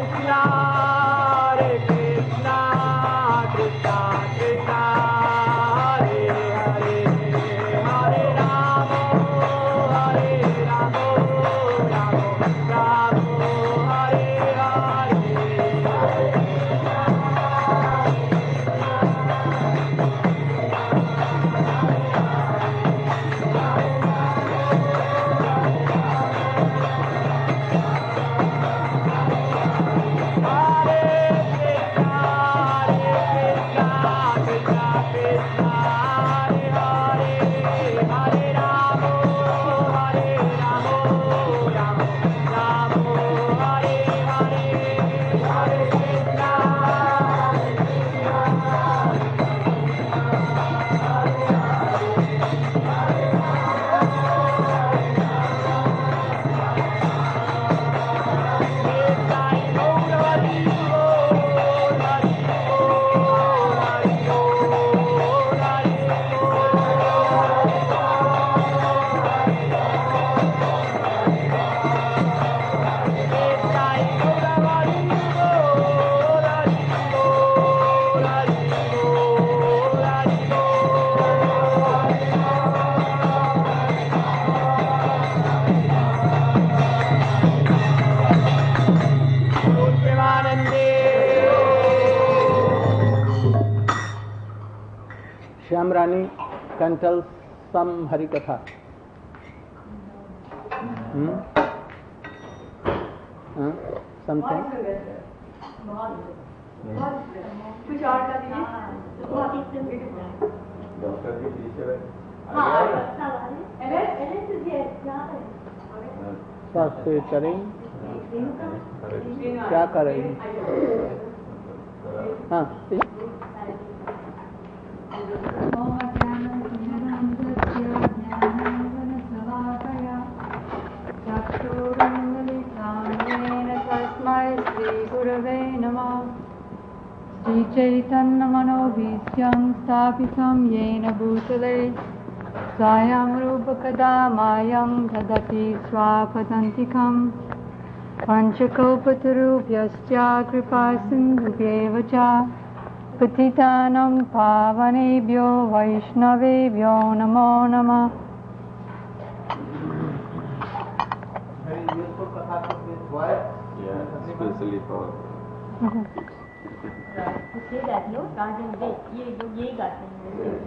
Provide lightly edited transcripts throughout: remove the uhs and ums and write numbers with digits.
Shyamrani can tell some Harikatha. Something? कुछ और का दीजिए। डॉक्टर की टीचर है। स्वास्थ्य करेंगे, क्या करेंगे? हाँ Shri Chaitanya Manovishyam Sthapitam Yena Bhutale Swayam Rupa Kadamayam Dadati Swapadantikam Panchakalpatarubhyascha Kripa Sindhubhyeva Cha Patitanam Pavanebhyo Vaishnavebhyo Namo Namah. Very useful Katha for this voice. Yeah, especially for. To say that, no, rather than this, ये लोग यही गाते हैं।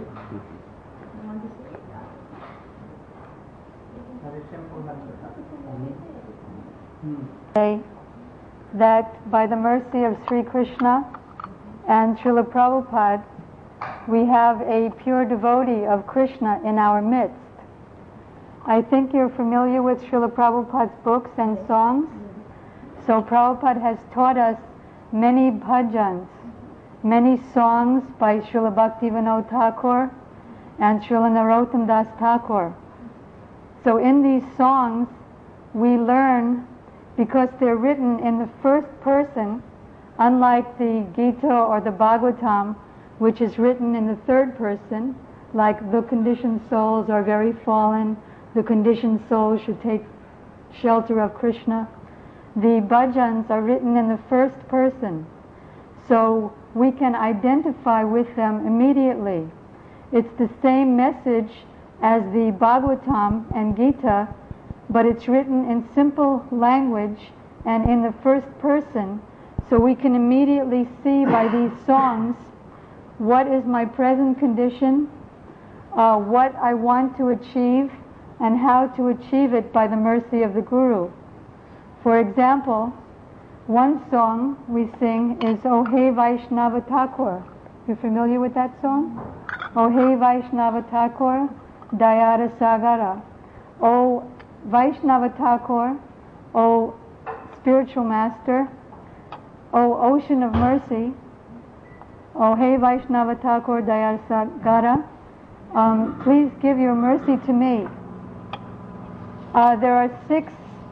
Say that by the mercy of Sri Krishna and Srila Prabhupada, we have a pure devotee of Krishna in our midst. I think you're familiar with Srila Prabhupada's books and songs. So Prabhupada has taught us many bhajans, many songs by Srila Bhaktivinoda Thakur and Srila Narottam Das Thakur. So in these songs, we learn, because they're written in the first person, unlike the Gita or the Bhagavatam, which is written in the third person, like the conditioned souls are very fallen, the conditioned souls should take shelter of Krishna. The bhajans are written in the first person, so we can identify with them immediately. It's the same message as the Bhagavatam and Gita, but it's written in simple language and in the first person, so we can immediately see by these songs what is my present condition, what I want to achieve, and how to achieve it by the mercy of the Guru. For example, one song we sing is O Hey Vaishnava Thakur. You familiar with that song? O Hey Vaishnava Thakur, Dayara Sagara. O Vaishnava Thakur, O Spiritual Master, O Ocean of Mercy, O Hey Vaishnava Thakur, Dayara Sagara, please give your mercy to me. There are 6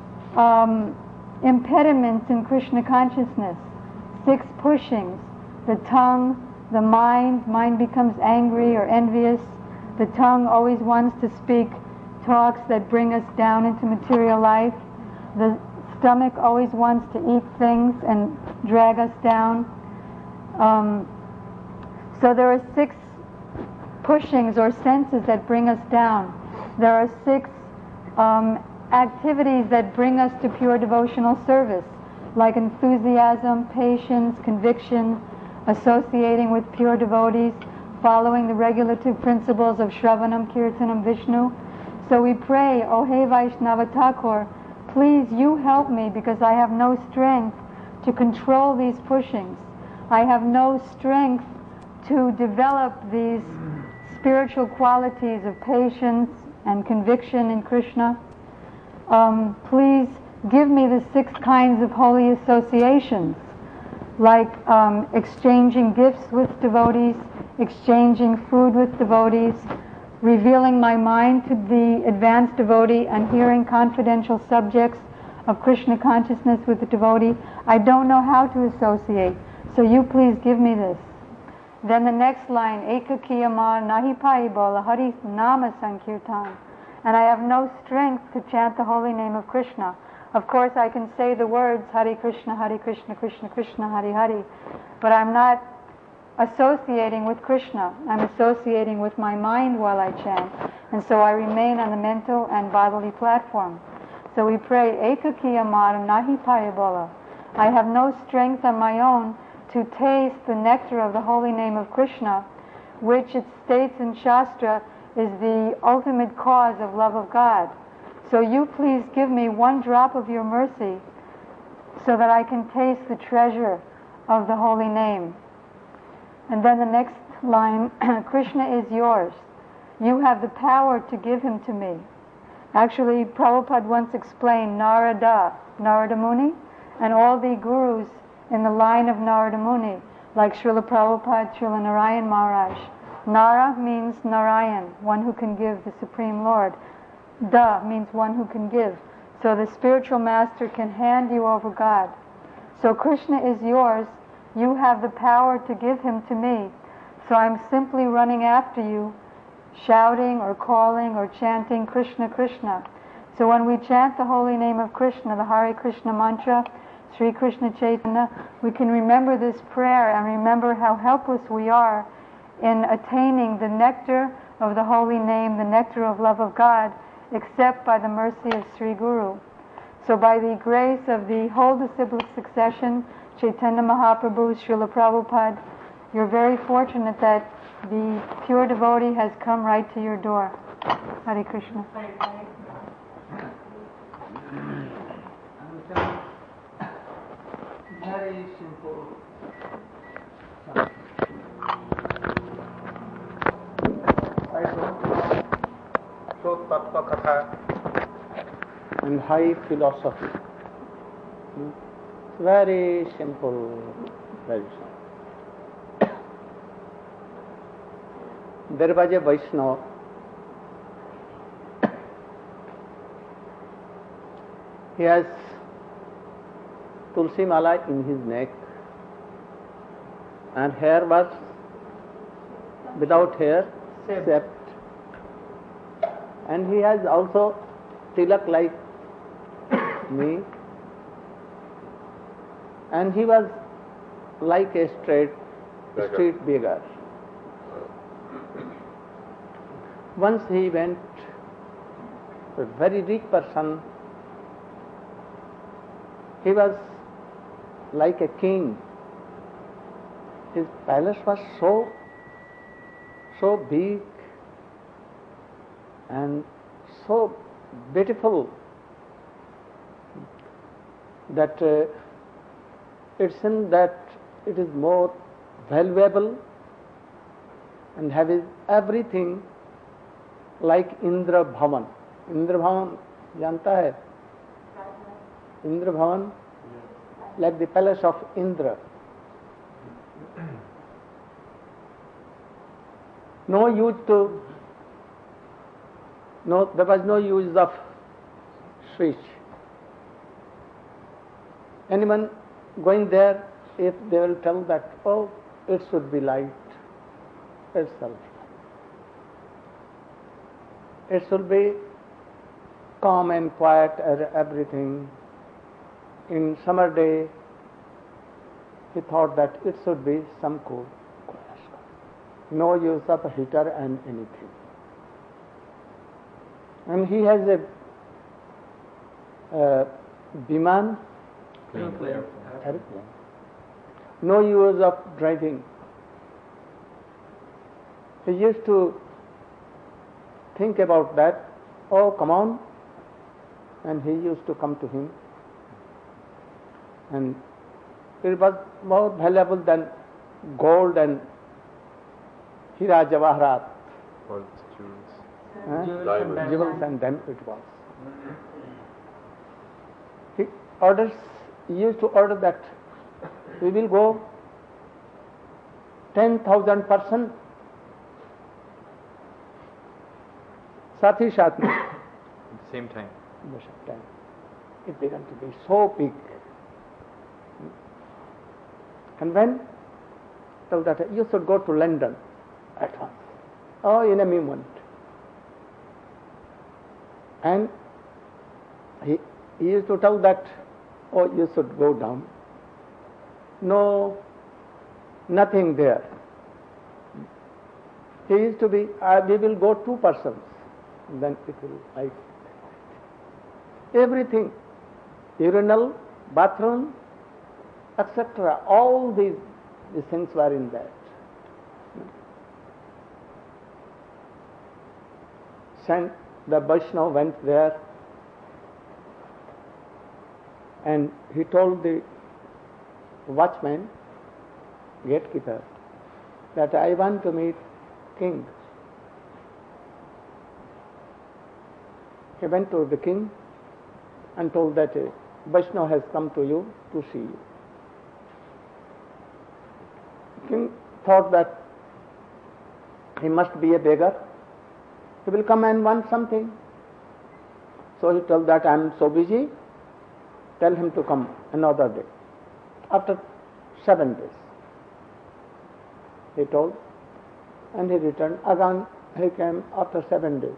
impediments in Krishna consciousness, 6 pushings. The tongue, the mind becomes angry or envious. The tongue always wants to speak talks that bring us down into material life. The stomach always wants to eat things and drag us down. So there are 6 pushings or senses that bring us down. There are 6 activities that bring us to pure devotional service, like enthusiasm, patience, conviction, associating with pure devotees, following the regulative principles of Shravanam, Kirtanam, Vishnu. So we pray, O Hey Vaishnava Thakur, please you help me, because I have no strength to control these pushings. I have no strength to develop these spiritual qualities of patience and conviction in Krishna. Please give me the 6 kinds of holy associations, like exchanging gifts with devotees, exchanging food with devotees, revealing my mind to the advanced devotee, and hearing confidential subjects of Krishna consciousness with the devotee. I don't know how to associate, so you please give me this. Then the next line, Ekakiyama nahi pai bola Hari Nama Sankirtan. And I have no strength to chant the holy name of Krishna. Of course, I can say the words Hare Krishna, Krishna Krishna, Hare Hare, but I'm not associating with Krishna. I'm associating with my mind while I chant. And so I remain on the mental and bodily platform. So we pray, Ekakiyama nahi pai bola. I have no strength on my own to taste the nectar of the holy name of Krishna, which it states in Shastra is the ultimate cause of love of God. So you please give me 1 drop of your mercy so that I can taste the treasure of the holy name. And then the next line, Krishna is yours. You have the power to give him to me. Actually, Prabhupada once explained Narada Muni, and all the gurus in the line of Narada Muni, like Srila Prabhupada, Srila Narayan Maharaj. Nara means Narayan, one who can give, the Supreme Lord. Da means one who can give. So the spiritual master can hand you over God. So Krishna is yours. You have the power to give him to me. So I'm simply running after you, shouting or calling or chanting Krishna, Krishna. So when we chant the holy name of Krishna, the Hare Krishna mantra, Sri Krishna Chaitanya, we can remember this prayer and remember how helpless we are in attaining the nectar of the holy name, the nectar of love of God, except by the mercy of Sri Guru. So by the grace of the whole disciplic succession, Chaitanya Mahaprabhu, Srila Prabhupada, you're very fortunate that the pure devotee has come right to your door. Hare Krishna. Very simple. I don't know so tattva katha and high philosophy. Very simple, very simple. There was a Vaishnava. He has Tulsi Mala in his neck, and hair was without hair, except, and he has also tilak like me, and he was like a street beggar. Once he went to a very rich person. He was like a king. His palace was so big and so beautiful that it seemed that it is more valuable and having everything like Indra Bhavan. Indra Bhavan, janta hai? Indra Bhavan, like the palace of Indra. There was no use of switch. Anyone going there, if they will tell that, oh, it should be light itself. It should be calm and quiet, everything. in summer day, he thought that it should be some cool. No use of a heater and anything. And he has a Biman airplane. No use of driving. He used to think about that. Oh, come on. And he used to come to him. And it was more valuable than gold and Hira Javaharat. Diamonds. Jewels and them it was. He used to order that we will go 10,000 person साथ में. At the same time. It began to be so big. And when told that you should go to London at once. Oh, in a moment. And he used to tell that, oh, you should go down. No, nothing there. He used to be, we will go 2 persons. Then it will like everything, urinal, bathroom, etc. All these things were in that. The Vaishnava went there and he told the watchman, gatekeeper, that I want to meet king. He went to the king and told that Vaishnava has come to you to see you. The king thought that he must be a beggar. He will come and want something. So he told that I am so busy, tell him to come another day. After 7 days, he told, and he returned. Again, he came after 7 days.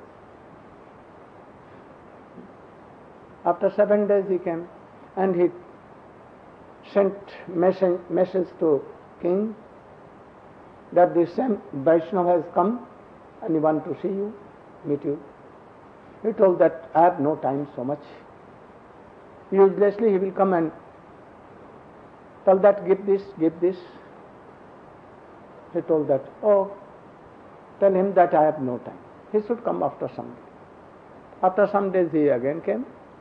After 7 days he came and he sent message to king that the same Vaishnava has come and he want to see you, meet you. He told that I have no time so much. Uselessly he will come and tell that give this, give this. He told that, oh, tell him that I have no time. He should come after some days. After some days he again came.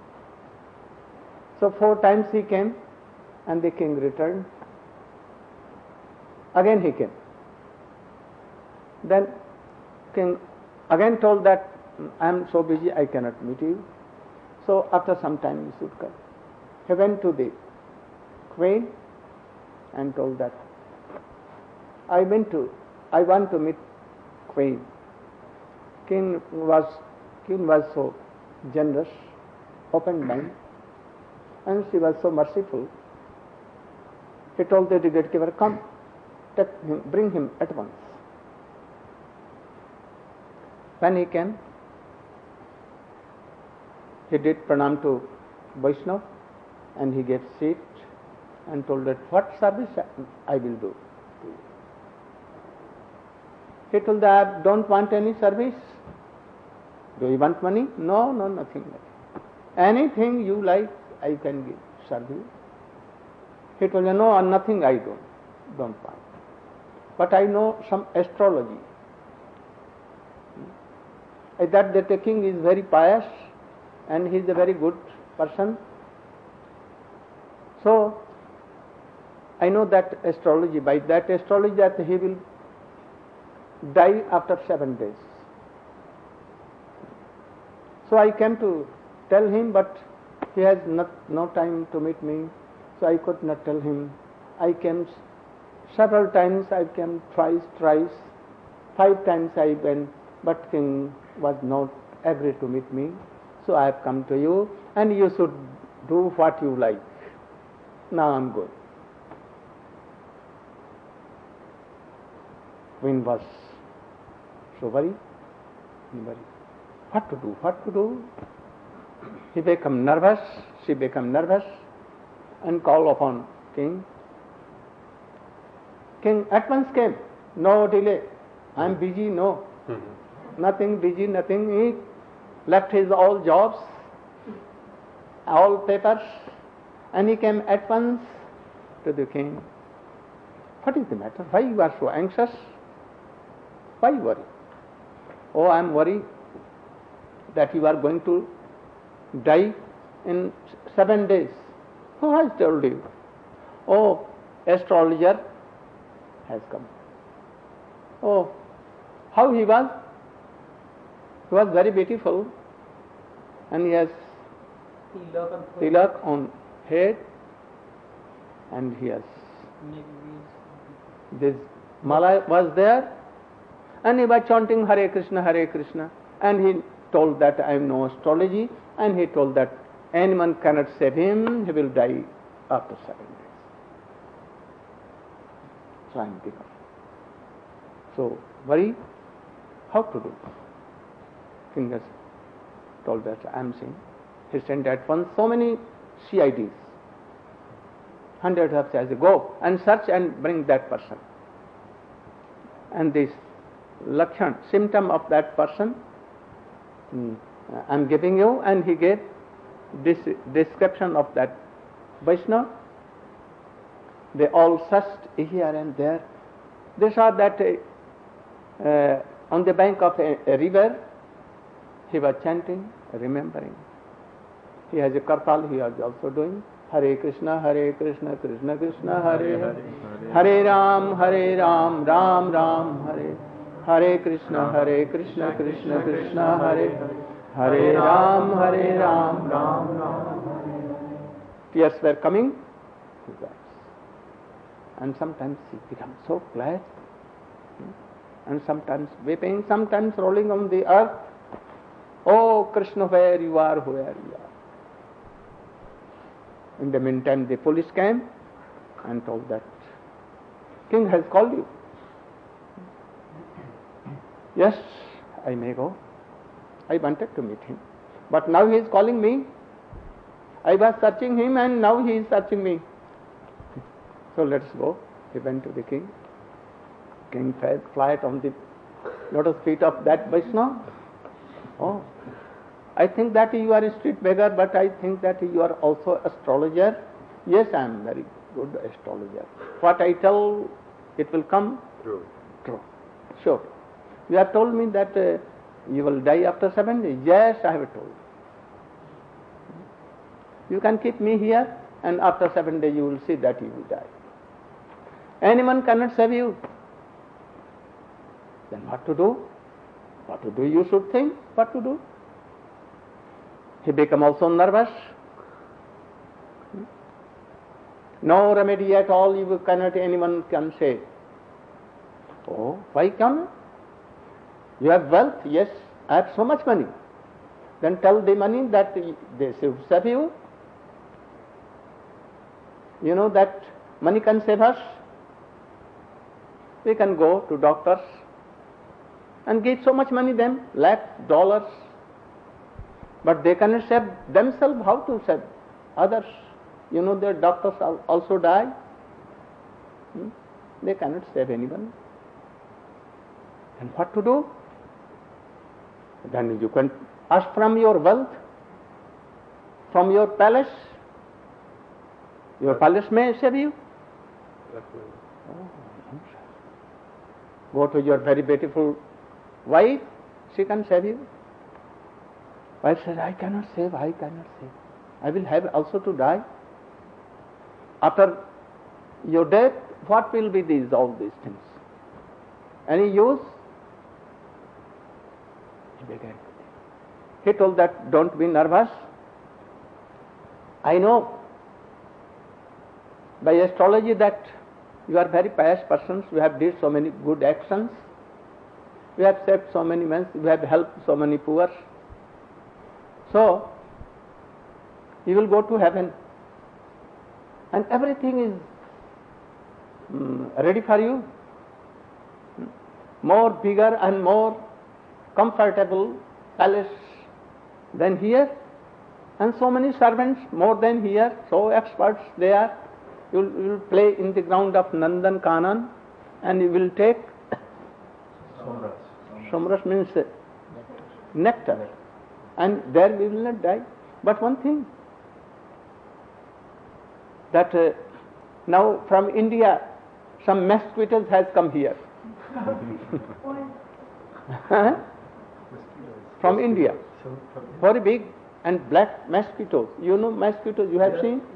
So 4 times he came and the king returned. Again he came. Then king again told that I am so busy I cannot meet you. So after some time you should come. He went to the queen and told that I want to meet queen. King was so generous, open mind, and she was so merciful. He told the gatekeeper, come, take him, bring him at once. When he came, he did pranam to Vaishnava and he gave seat and told that what service I will do to you. He told that I don't want any service. Do you want money? No, nothing. Anything you like, I can give, serve you. He told me, no, nothing I don't want. But I know some astrology. That the king is very pious and he is a very good person. So, I know that astrology. By that astrology that he will die after 7 days. So I came to tell him, but he has no time to meet me, so I could not tell him. I came several times, I came thrice, 5 times I went, but king was not agree to meet me. So I have come to you and you should do what you like. Now I am going. Queen was so worried. What to do? He became nervous, she became nervous. and call upon king. King at once came, no delay. I am busy, no. Nothing busy, nothing. He left his all jobs, all papers, and he came at once to the king. What is the matter? Why you are so anxious? Why worry? Oh, I am worried that you are going to die in 7 days. Who has told you? Oh, astrologer has come. Oh, how he was? He was very beautiful, and he has tilak on head, and he has this mala was there, and he was chanting Hare Krishna, and he told that I know astrology, and he told that anyone cannot save him, he will die after 7 days. So I am given. So worry, how to do? King has told that I am seeing. He sent at once so many CIDs, hundreds of CIDs, go and search and bring that person. And this lakshan, symptom of that person, I am giving you, and he gave this description of that Vaishnava. They all searched here and there. They saw that on the bank of a river, he was chanting, remembering. He has a kartal, he was also doing Hare Krishna, Krishna Krishna, Hare Hare, Hare Ram, Ram Ram, Hare Hare Krishna, Krishna Krishna, Hare Hare Ram, Ram Ram. Tears were coming, and sometimes he becomes so glad, and sometimes weeping, sometimes rolling on the earth. Oh Krishna, where you are, where you are. In the meantime, the police came and told that king has called you. Yes, I may go. I wanted to meet him, but now he is calling me. I was searching him, and now he is searching me. So let's go. He went to the king. King fell flat on the lotus feet of that Vaishnava. Oh, I think that you are a street beggar, but I think that you are also astrologer. Yes, I am very good astrologer. What I tell, it will come true. Sure. You have told me that you will die after 7 days. Yes, I have told. You can keep me here, and after 7 days you will see that you will die. Anyone cannot save you. Then what to do? What to do? You should think what to do. He became also nervous. No remedy at all, you cannot, anyone can say. Oh, why can? You have wealth, yes, I have so much money. Then tell the money that they should save you. You know that money can save us. We can go to doctors and give so much money them, lakhs, dollars. But they cannot save themselves. How to save others? You know, their doctors also die. They cannot save anyone. And what to do? Then you can ask from your wealth, from your palace. Your palace may save you. Go to your very beautiful wife, she can save you. Wife says, I cannot save. I will have also to die. After your death, what will be all these things? Any use? He began. He told that, don't be nervous. I know by astrology that you are very pious persons. We have did so many good actions. We have saved so many men. We have helped so many poor. So, you will go to heaven. And everything is ready for you. More bigger and more comfortable palace than here. And so many servants, more than here, so experts they are. You will play in the ground of Nandan Kanan, and you will take Somras means nectar, and there we will not die. But one thing, that now from India some mosquitoes has come here. From India, very big and black mosquitoes. You know mosquitoes, you have seen?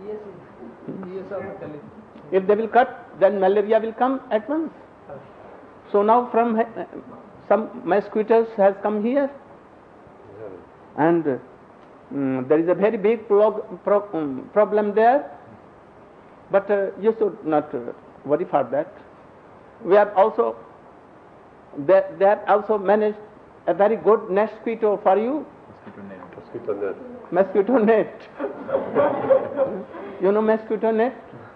If they will cut, then malaria will come at once. So now from some mosquitoes has come here, and there is a very big problem there. But you should not worry for that. We have also they have also managed a very good mosquito for you. Mosquito net. You know mosquito net?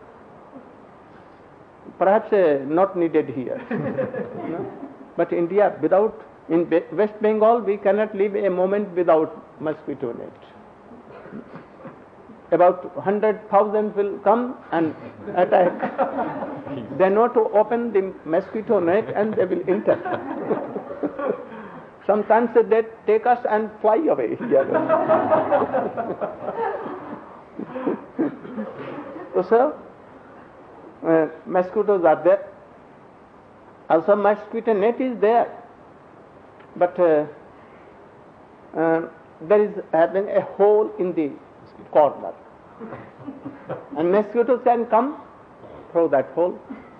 Perhaps not needed here. No? But India, in West Bengal, we cannot live a moment without mosquito net. About 100,000 will come and attack. They know to open the mosquito net and they will enter. Sometimes they take us and fly away here. So, mosquitoes are there. Also, mosquito net is there, but there is having a hole in the corner, and mosquitoes can come through that hole.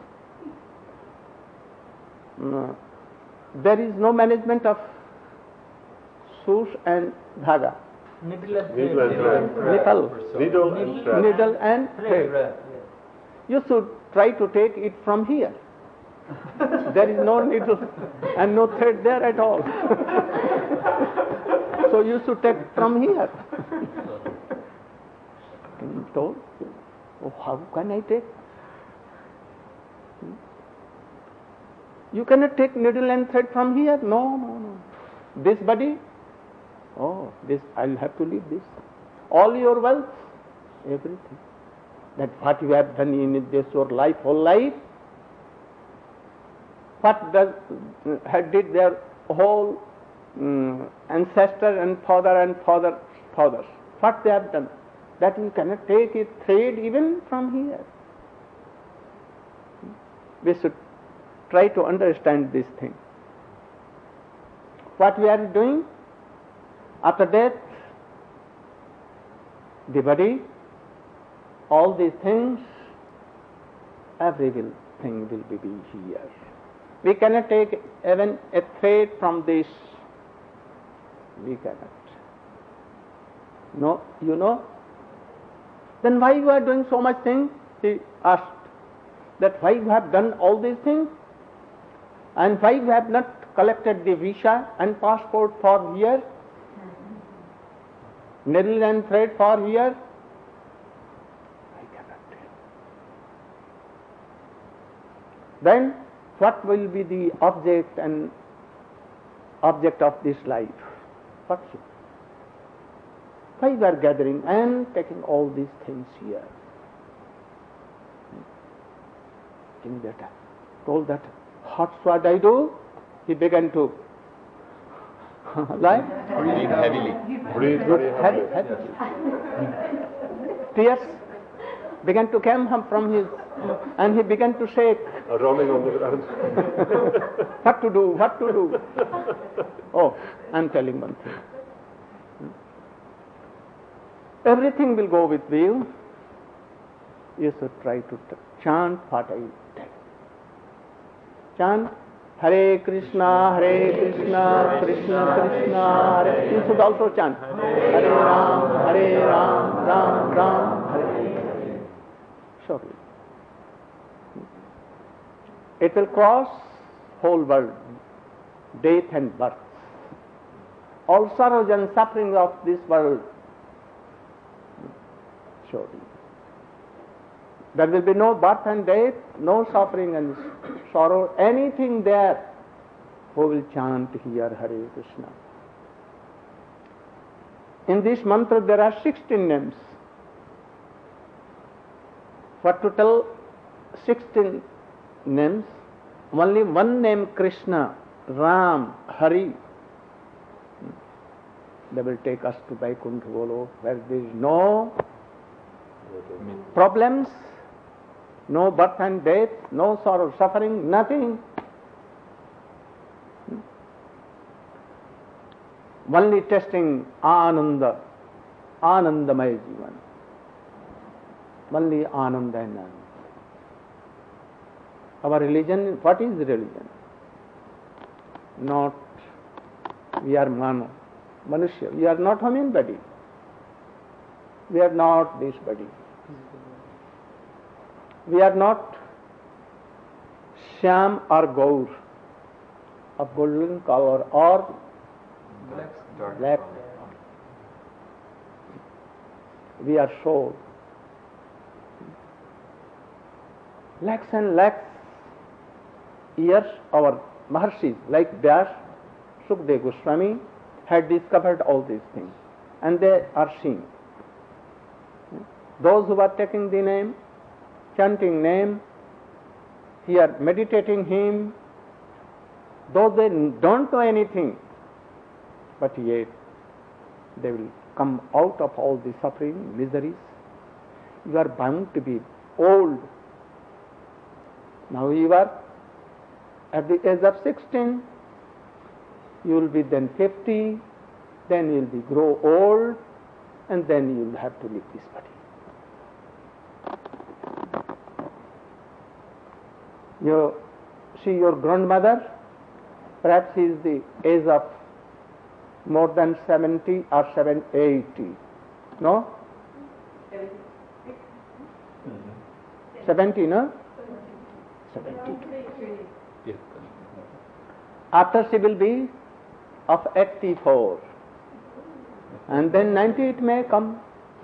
There is no management of sush and dhaga. Needle and thread. You should try to take it from here. There is no needle and no thread there at all. So you should take from here. Told, oh, how can I take? You cannot take needle and thread from here. No. This body, this I'll have to leave this. All your wealth, everything. That what you have done in this your life, whole life, what did their whole ancestor and fathers, what they have done, that you cannot take a thread even from here. We should try to understand this thing. What we are doing after death, the body, all these things, everything will be here. We cannot take even a thread from this. We cannot. No, you know. Then why you are doing so much things? He asked. That why you have done all these things? And why you have not collected the visa and passport for here? Needle and thread for here? I cannot tell. Then what will be the object of this life? What is it? Why you are gathering and taking all these things here? King Beta told that, what should I do? He began to lie. Breathe heavily. Breathe very heavily. Tears began to come from his, and he began to shake. Rolling on the ground. What to do? Oh, I'm telling one thing. Everything will go with you. You should try to chant what I tell. Chant Hare Krishna, Krishna Krishna, Hare. You should also chant Hare Ram, Ram, Hare. Surely. It will cross whole world, death and birth. All sorrows and sufferings of this world. Surely. There will be no birth and death, no suffering and sorrow, anything there. Who will chant here Hare Krishna? In this mantra there are 16 names. For to tell 16 names, only one name Krishna, Ram, Hari, they will take us to Vaikuntha Golok, where there is no problems, no birth and death, no sorrow, suffering, nothing. Only testing Ananda, Anandamaya Jivan. Only Ananda and Ananda. Our religion, what is religion? Not, we are Manushya, we are not human body. We are not this body. We are not Shyam or Gaur, of golden color or black. We are soul. Lakhs and lakhs years our Maharshis like Vyas, Sukdev Goswami had discovered all these things, and they are seeing. Those who are taking the name, chanting name, here meditating him, though they don't know anything, but yet they will come out of all the suffering, miseries. You are bound to be old. Now you are at the age of 16, you will be then 50, then you will be grow old, and then you will have to leave this body. You see your grandmother, perhaps she is the age of more than 70 or 80. No? 70, no? 70. Yes. After she will be of 84. And then 90 it may come.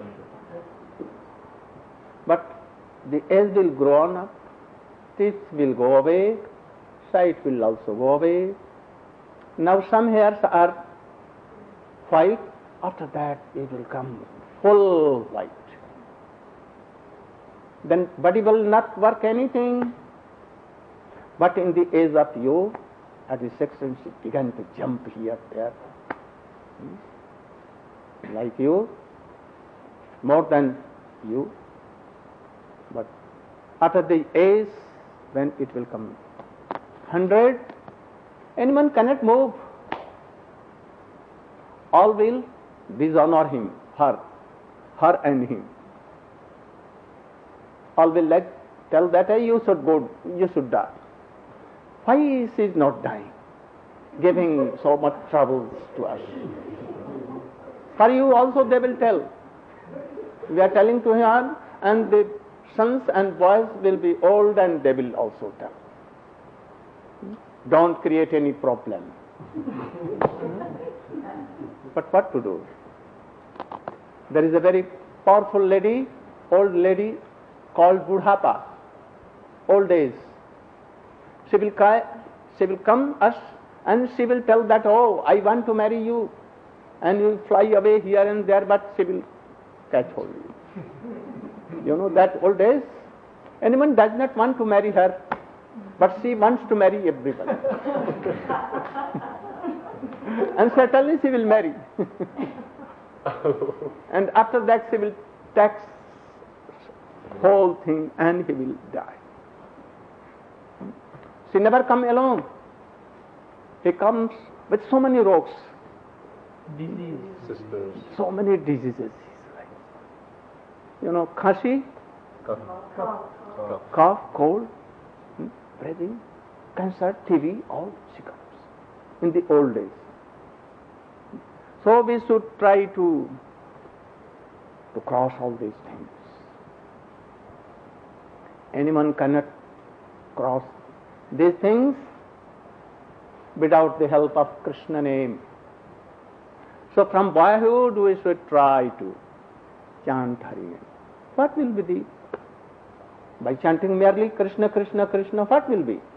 But the age will grow on up. Teeth will go away. Sight will also go away. Now some hairs are white. After that it will come full white. Then body will not work anything. But in the age of youth, at the 16, she began to jump here, there. Like you, more than you. But after the age, when it will come 100, anyone cannot move. All will dishonor him, her and him. All will tell that, hey, you should go, you should die. Why she is not dying, giving so much troubles to us? For you also they will tell. We are telling to her, and the sons and boys will be old and they will also tell. Don't create any problem. But what to do? There is a very powerful lady, old lady, called Budhapa, old age. She will come us and she will tell that, oh, I want to marry you. And you will fly away here and there, but she will catch hold of you. You know that old age? Anyone does not want to marry her, but she wants to marry everyone. And certainly she will marry. And after that she will tax whole thing and he will die. She never come alone. He comes with so many rogues. Sisters. So many diseases. You know, khasi, cough, cold, breathing, cancer, TB, all she comes in the old days. So we should try to cross all these things. Anyone cannot cross these things without the help of Krishna name. So from boyhood we should try to chant Hari name. What will be the, by chanting merely Krishna, Krishna, Krishna, what will be?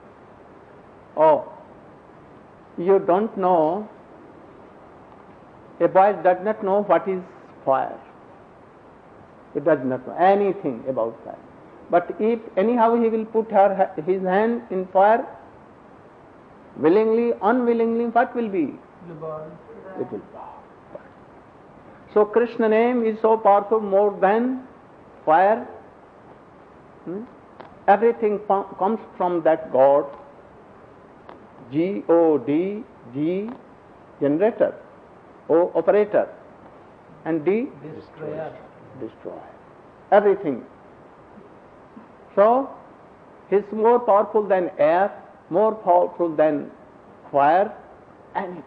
Oh, you don't know A boy does not know what is fire. He does not know anything about fire. But if anyhow he will put his hand in fire, willingly, unwillingly, what will be? It will burn. So Krishna name is so powerful, more than fire. Everything comes from that God. G-O-D, G, generator, O, operator, and D, destroyer. Everything. So, he is more powerful than air, more powerful than fire, anything.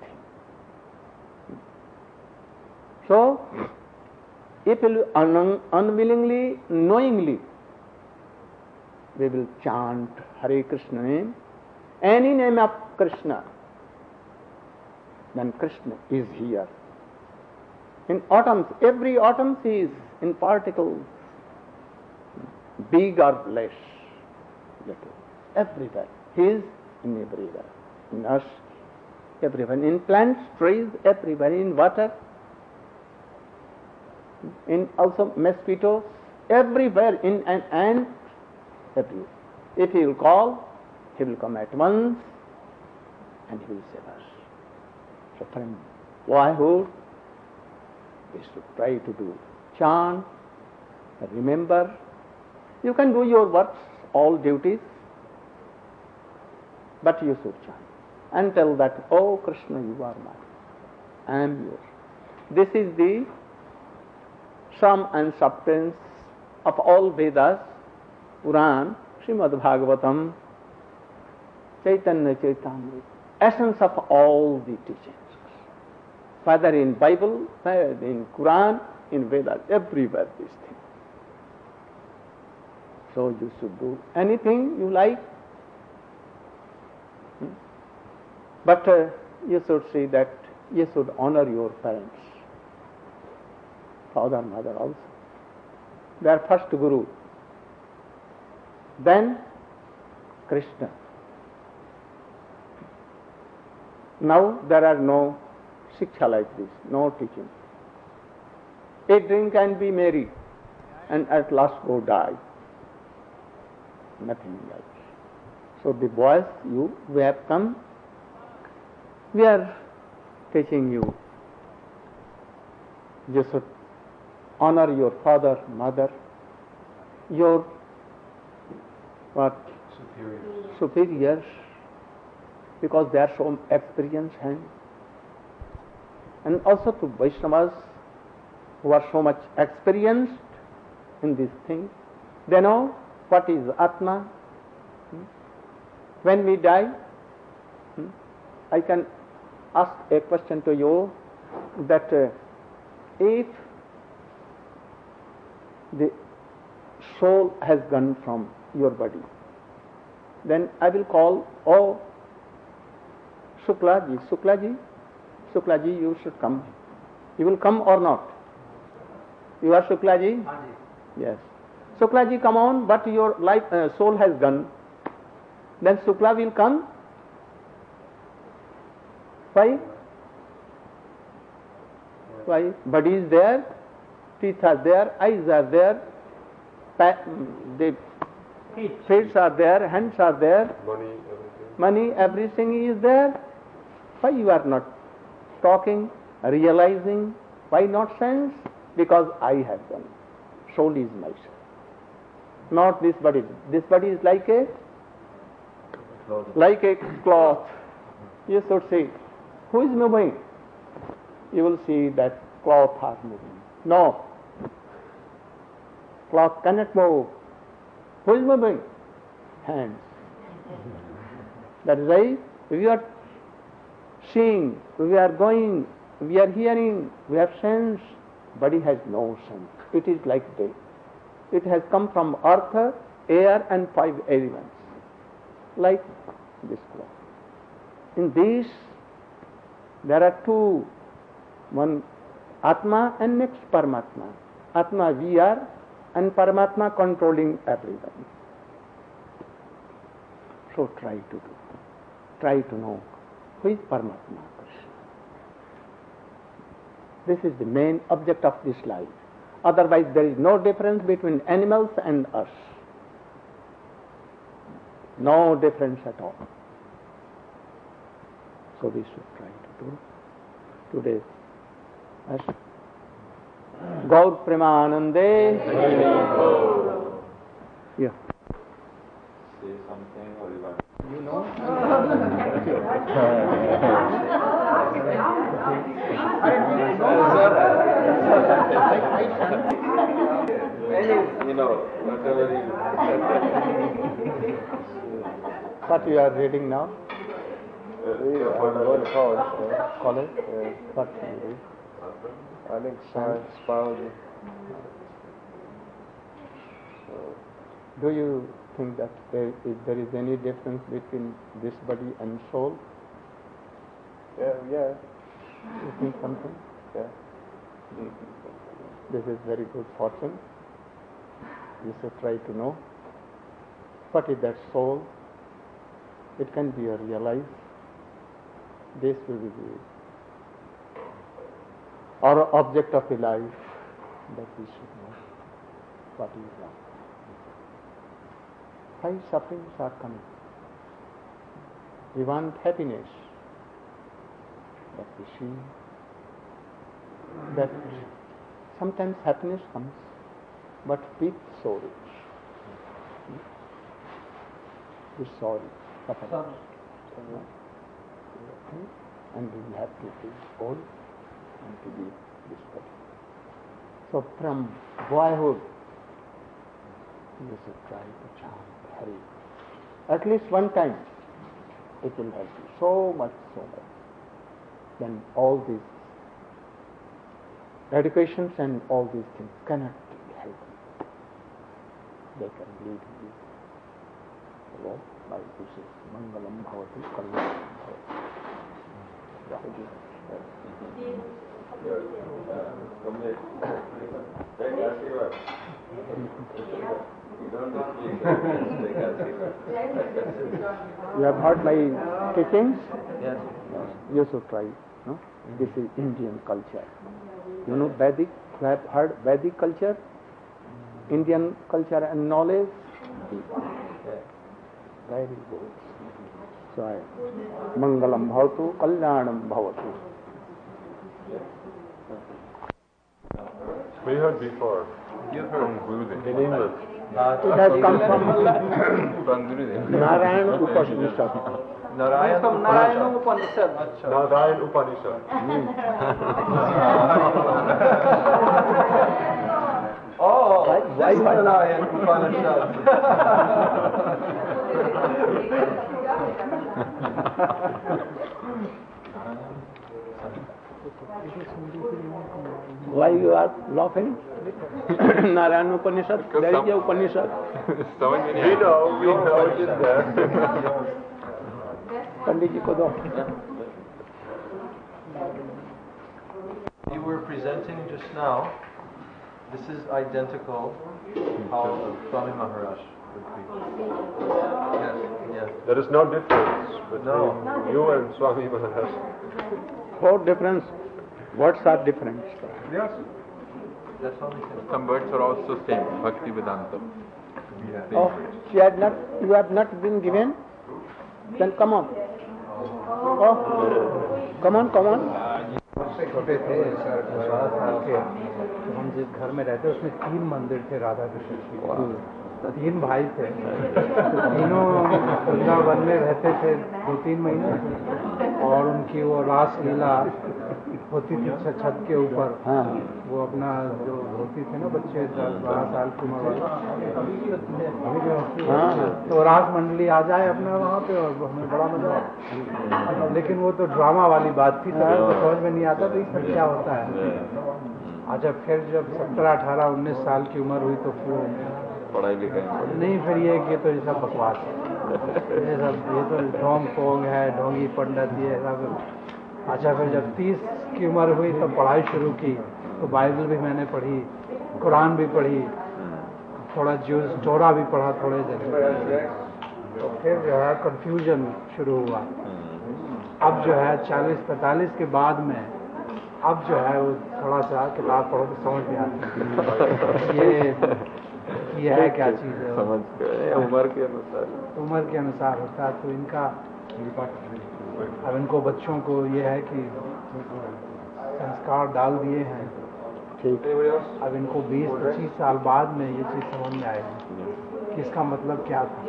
So, if we will unwillingly, knowingly, we will chant Hare Krishna name, any name of Krishna, then Krishna is here. In atoms, every atom is in particles, big or less, little, everywhere. He is in everywhere. In us, everywhere. In plants, trees, everywhere. In water, in also mosquitoes, everywhere. In an ant, everywhere. If he will call, he will come at once and he will save us. So from boyhood, we should try to do chant, remember. You can do your works, all duties, but you should chant and tell that, oh Krishna, you are mine, I am yours. This is the sum and substance of all Vedas, Puran, Srimad Bhagavatam, Chaitanya Charitamrita, essence of all the teachings. Whether in Bible, whether in Quran, in Vedas, everywhere these things. So you should do anything you like, but you should see that you should honor your parents, father, mother also. Their first guru, then Krishna. Now there are no shiksha like this, no teaching. Eat, drink and be merry, and at last go die. Nothing else. So the boys, we have come, we are teaching you. You should honor your father, mother, your superiors, because they are so experienced and also to Vaishnavas who are so much experienced in these things. They know what is Atma. When we die, I can ask a question to you that if the soul has gone from your body, then I will call, oh, Suklaji, you should come. You will come or not? You are Suklaji? Yes. Suklaji, come on, but your life, soul has gone. Then Sukla will come. Why? Why? Body is there, teeth are there, eyes are there, the feet are there, hands are there, money, everything is there. Why you are not talking, realizing? Why not sense? Because I have done. Soul is myself. Not this body. This body is like a cloth. You should see, who is moving? You will see that cloth are moving. No. Cloth cannot move. Who is moving? Hands. That is why we are seeing, we are going, we are hearing, we have sense. Body has no sense. It is like this. It has come from earth, air and 5 elements. Like this cloth. In this, there are two. One Atma and next Paramatma. Atma we are and Paramatma controlling everyone. So try to do. Try to know who is Paramatma, Krishna. This is the main object of this life. Otherwise, there is no difference between animals and us. No difference at all. So we should try to do today. As Gaur Premanande. Yeah. Say something or you want? You know? You know, whatever you What you are reading now? I'm going to college. College? Yeah. What you read? I think science, biology. Do you think that there is any difference between this body and soul? Yeah. You think something? Yeah. This is very good fortune. You should try to know what is that soul. It can be realized. This will be our object of a life, that we should know what is wrong. Why sufferings are coming? We want happiness, but we see that sometimes happiness comes, but with sorrows. With sorrow, suffering. And we will have to be old and to be this body. So from boyhood, you should try to chant Hari. At least one time, it will help you so much. Then all these educations and all these things cannot help you. They can lead you. Hello? By this is Mangalam Bhavati, Kalyanam Bhavati. You have heard my teachings? Yes. You should try. No? This is Indian culture. You know Vedic? You have heard Vedic culture? Indian culture and knowledge? Very good. So, Mangalam Bhavatu, Kalyanam Bhavatu. We heard before. You've heard In England. It has come from from Gurudev. Narayan Upanishad. Narayan Upanishad. Narayan Upanishad. Oh, Why? Narayan Upanishad. Why you are laughing? Narayan Upanishad, there is a Upanishad. We know it is there. Pandit ji ko do. You were presenting just now, this is identical how Swami Maharaj would preach. Yes. There is no difference between No. you and Swami Maharaj. What difference? Words are different. Yes. That's all he said. Some words are also same. Bhakti Vedanta. Oh, you have not been given? Then come on. Oh, come on. छोटे थे 12 साल के तो हम जिस घर में रहते उसमें 3 मंदिर थे राधा कृष्ण की 3 भाई थे तीनों वृंदावन में रहते थे 2-3 महीने और उनकी वो रास लीला होती थी छत के ऊपर वो अपना जो होती थे ना बच्चे 10-12 साल की उम्र वाले तो रास मंडली आ जाए अपना वहाँ पे और हमें बड़ा मजा आया लेकिन वो तो ड्रामा वाली बात थी तो समझ में नहीं आता तो इसमें क्या होता है अच्छा फिर जब 17, 18, 19 साल की उम्र हुई तो फिर पढ़ाई लिखाई नहीं फिर ये कि तो ये सब बकवास है ये तो ढोंग पोंग है ढोंगी पंडित ये सब अच्छा फिर जब 30 की उम्र हुई तो पढ़ाई शुरू की तो बाइबल भी मैंने पढ़ी कुरान भी पढ़ी थोड़ा ज्यूस टोरा भी पढ़ा थोड़े जगह तो फिर जो है कन्फ्यूजन शुरू हुआ अब जो है 40-45 के बाद में अब जो है वो थोड़ा सा किताब पढ़ो तो समझ में आती है ये है क्या चीज़ है, समझ गए, उम्र के अनुसार। उम्र के अनुसार होता है। तो इनका अब इनको बच्चों को ये है कि संस्कार डाल दिए हैं, ठीक। अब इनको 20-25 साल बाद में ये चीज़ समझ में आएगी कि इसका मतलब क्या था।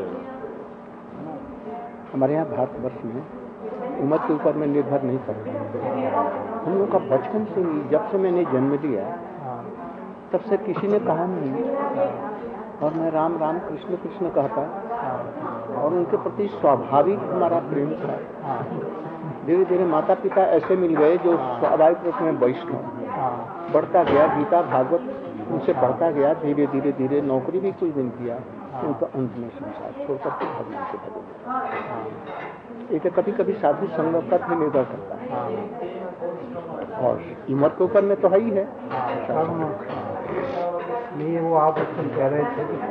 हमारे यहाँ भारतवर्ष में उम्र के ऊपर में निर्भर नहीं करता। हम लोग का बचपन से ही, जब से मैंने जन्म लिया तब से किसी ने कहा नहीं, और मैं राम राम कृष्ण कृष्ण कहता, और उनके प्रति स्वाभाविक हमारा प्रेम था। धीरे धीरे माता पिता ऐसे मिल गए जो स्वाभाविक रूप में वैष्णव बढ़ता गया, गीता भागवत उनसे बढ़ता गया। धीरे धीरे धीरे नौकरी भी कुछ दिन किया, उनका अंत में संसार छोड़कर के भगवान से भगवान। एक कभी कभी साधु संगत पर भी निर्भर करता है, और उम्र के ऊपर में तो है ही है। नहीं, वो आप उसमें कह रहे थे कि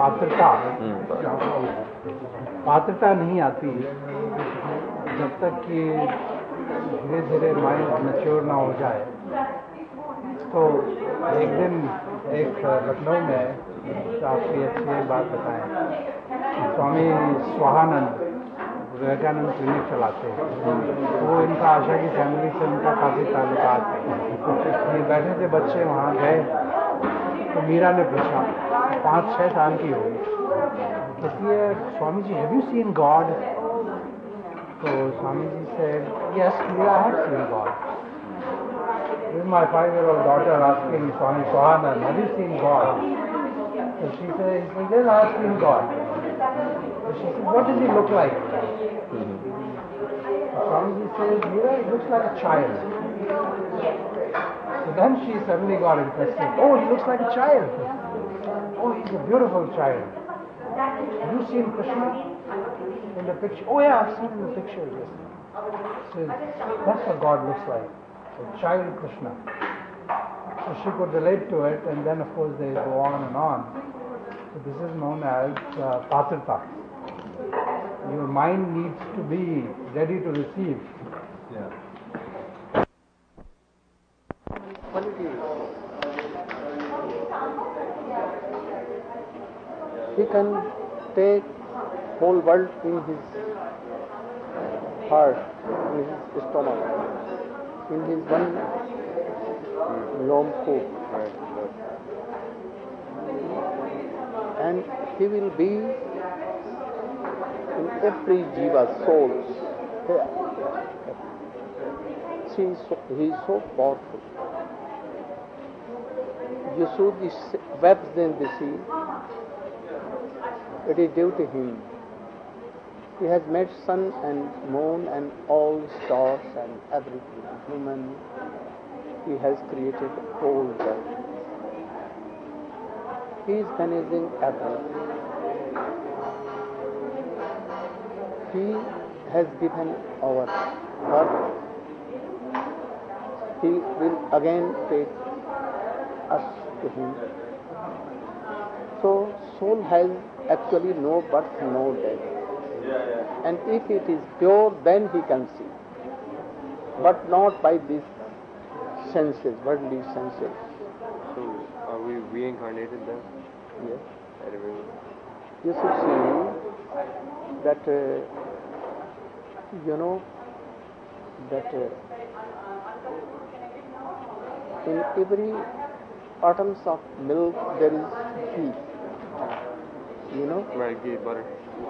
पात्रता नहीं आती जब तक कि धीरे धीरे माइंड मैच्योर ना हो जाए। तो एक दिन एक लखनऊ में आपकी अच्छी बात बताएं, स्वामी स्वाहानंद विवेकानंद क्लिनिक चलाते हैं, वो इनका आशा की फैमिली से उनका काफ़ी ताल्लुकात है। ये बैठे थे बच्चे, वहाँ गए तो मीरा ने पूछा, 5-6 साल की होगी, कहती है Swami ji have you seen God? तो स्वामी जी said, yes, Meera, I have seen God. This is my 5-year-old daughter asking Swami Swahanand, have you seen God? So she said, yes, I have seen God. So she said, what does he look like? Swamiji says, Meera, he looks like a child. So then she suddenly got interested. Oh, he looks like a child. Oh, he's a beautiful child. Have you seen Krishna in the picture? Oh yeah, I've seen in the picture. Yes. So that's what God looks like, a child Krishna. So she could relate to it, and then of course they go on and on. So this is known as patrata. Your mind needs to be ready to receive. He can take whole world in his heart, in his stomach, in his one lomcoop, and he will be in every jiva's souls. He is so powerful. Yasud is webs in the sea. It is due to him. He has made sun and moon and all stars and everything. Human, he has created whole world. He is managing everything. He has given our birth. He will again take us to him. So soul has actually no birth, no death. And if it is pure, then he can see. But not by these senses, worldly senses. So, are we reincarnated then? Yes. At every... You should see that, in every atoms of milk there is ghee. Right, ghee, butter.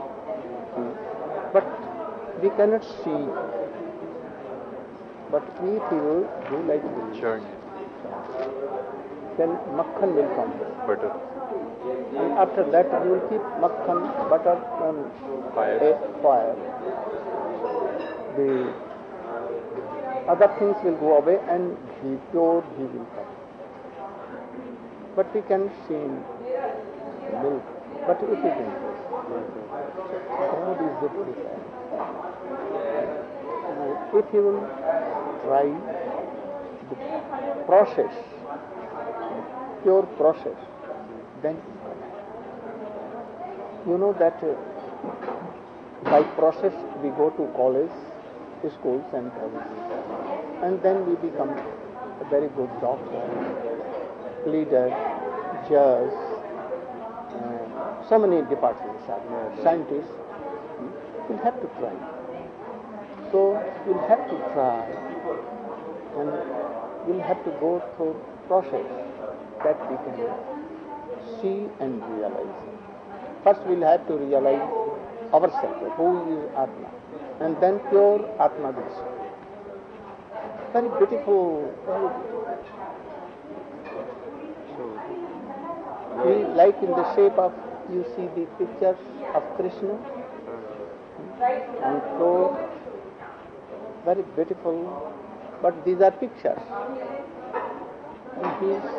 But we cannot see. But if you will do like this, Churn. then makhan will come. Butter. And after that you will keep makhan, butter on Fire. fire. The other things will go away and ghee, pure ghee will come. But we can see milk. But it is interesting. God is the precise. If you will try the process, pure process, then you know that by process we go to college, schools and colleges, and then we become a very good doctor, leader, judge, so many departments are scientists. You'll have to try. So you'll have to try, and you'll have to go through process that we can see and realize. First we'll have to realize ourselves, who is Atma, and then pure Atma will see. Very beautiful, very beautiful. We, like in the shape of, you see the pictures of Krishna, and so very beautiful, but these are pictures. And he is,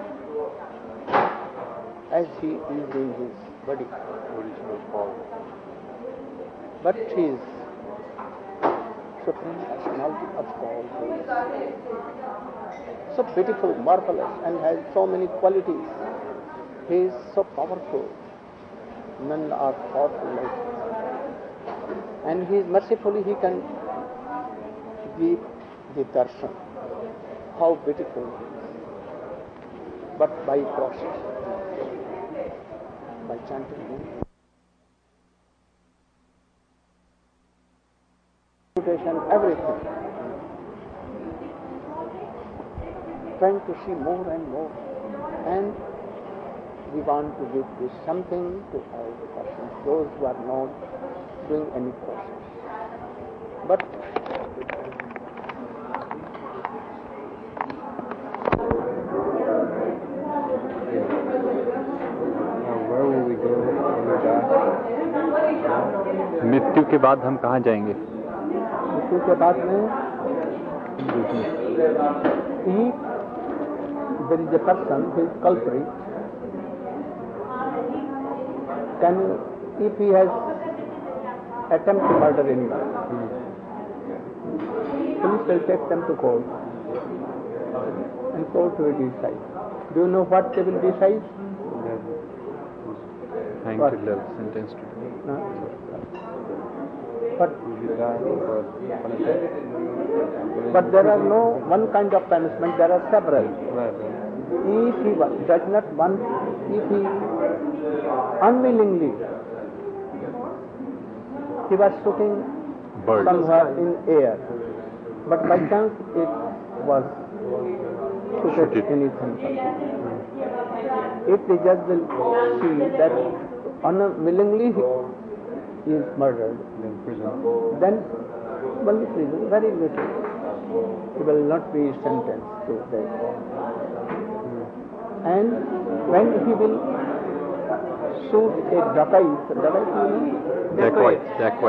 as he is in his body, original form. But he is supreme personality of all things. So beautiful, marvelous, and has so many qualities. He is so powerful. None are powerful like him. And he is mercifully, he can give the darshan. How beautiful he is. But by process, by chanting him. Everything. Trying to see more and more. And we want to give this something to all the persons, those who are not doing any process. But where will we go when we die? मृत्यु के बाद हम कहाँ जाएंगे? मृत्यु के बाद में there is a person who is culprit, can, if he has attempted to murder anyone, police will take them to court, and court will decide. Do you know what they will decide? Hanged to death, sentenced to death. No? But there are no one kind of punishment, there are several. If he does not want, if he unwillingly, he was shooting somewhere in air, but by chance it was shooted in his hand. If the judge will see that unwillingly he is murdered, then only prison, very little. He will not be sentenced to death. And when he will shoot a dacoit, Dacoit.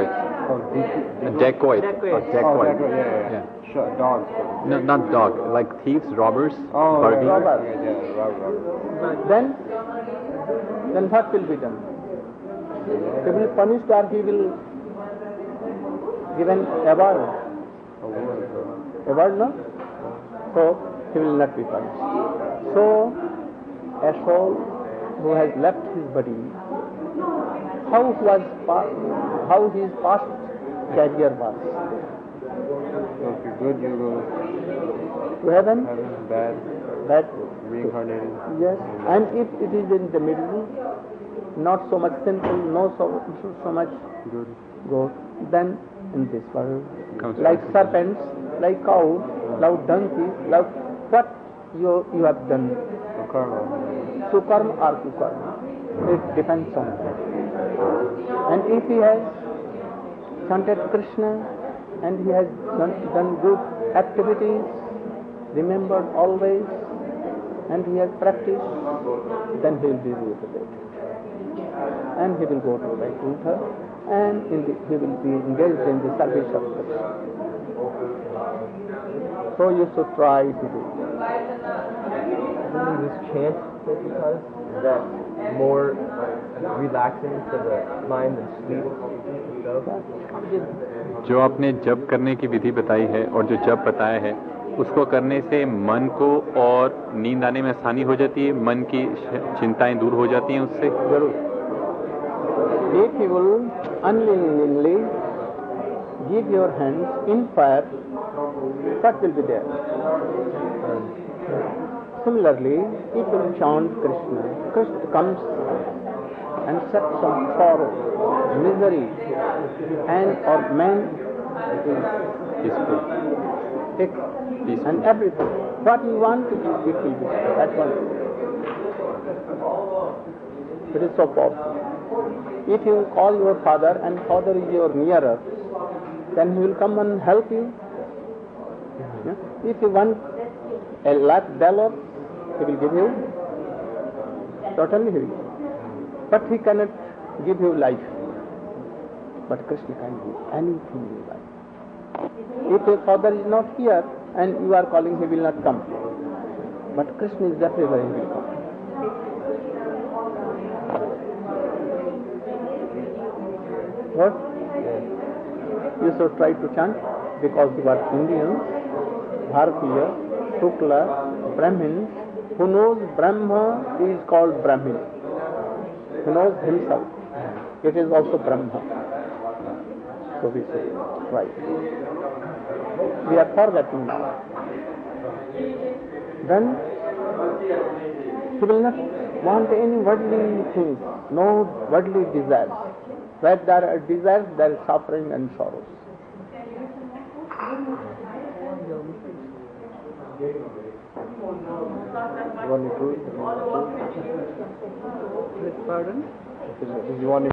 Yeah. Dogs. No, not dog. Like thieves, robbers, burglars. robbers. Then what will be done? He will punish or he will given award. Award, no? So he will not be punished. So a soul who has left his body, how his past career was. So if you're good, you go To heaven? bad, reincarnated. Yes. And if it is in the middle, not so much sinful, not so much good, then in this world, like serpents, like cows, like donkeys, like what you have done. Sukarma or kukarma. It depends on that. And if he has chanted Krishna and he has done good activities, remembered always, and he has practiced, then he will be rehabilitated. And he will go to Vaikuntha, and he will be engaged in the service of Krishna. So you should try to do. Isn't this chant that that more relaxing to the mind than sleep? जो आपने जप करने की विधि बताई है और जो जप बताया है, उसको करने से मन को और नींद आने में आसानी हो जाती है, मन की चिंताएं दूर हो जाती हैं उससे? जरूर. If you will unwillingly give your hands in fire, what will be there? Similarly, if you chant Krishna, Krishna comes and sets some sorrow, misery, and or man is sick and everything. What you want, it will be at once. It is so powerful. If you call your father and father is your nearer, then he will come and help you. Yeah? If you want a $1,00,000, he will give you. Certainly he will. But he cannot give you life. But Krishna can give anything you like. If your father is not here and you are calling, he will not come. But Krishna is everywhere, he will come. What? You should try to chant because you are Indians, Bharatiya, Shukla, Brahmins. Who knows Brahma is called Brahmin. Who knows himself. It is also Brahma. So we should try. We are forgetting now. Then he will not want any worldly things, no worldly desires. Where there are desires, there is suffering and sorrows. Pardon? You want to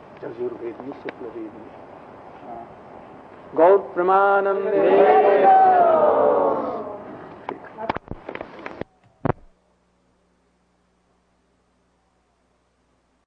Gaur Pramanam